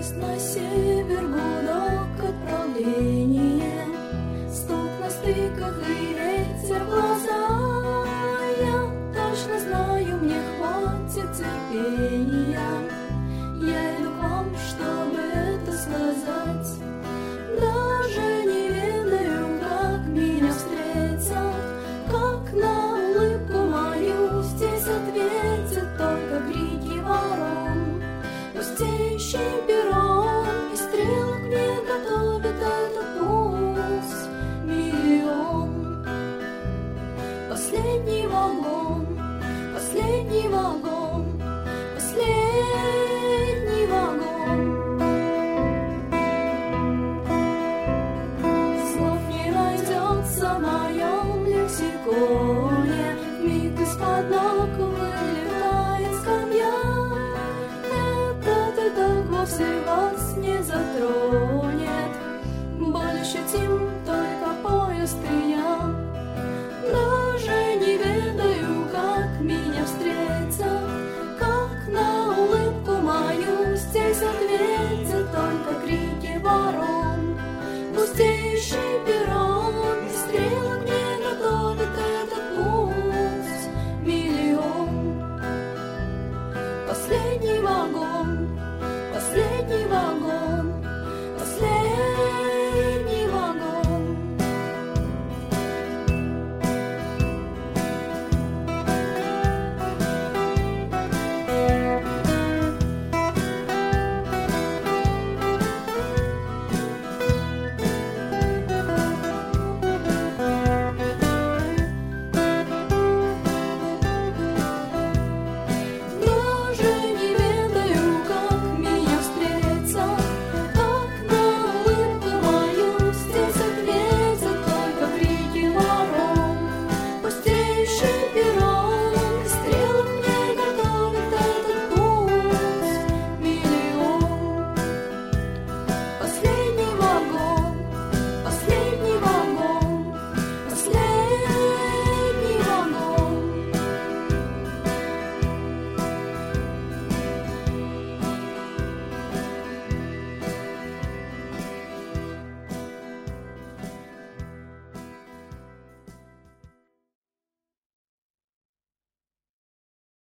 на север, гудок отправления, стук на стыках и ветер в глаза. Я точно знаю, мне хватит терпения. Я иду к вам, чтобы это сказать. Даже не ведаю, как меня встретят, как на улыбку мою здесь ответят только крики ворон. Пустеющий перрон, и стрелок мне готовит этот путь миллион. Последний вагон, последний вагон, последний вагон. Слов не найдется в моем лексиконе, вмиг из-под ног вылетает скамья. Это ты так вовсе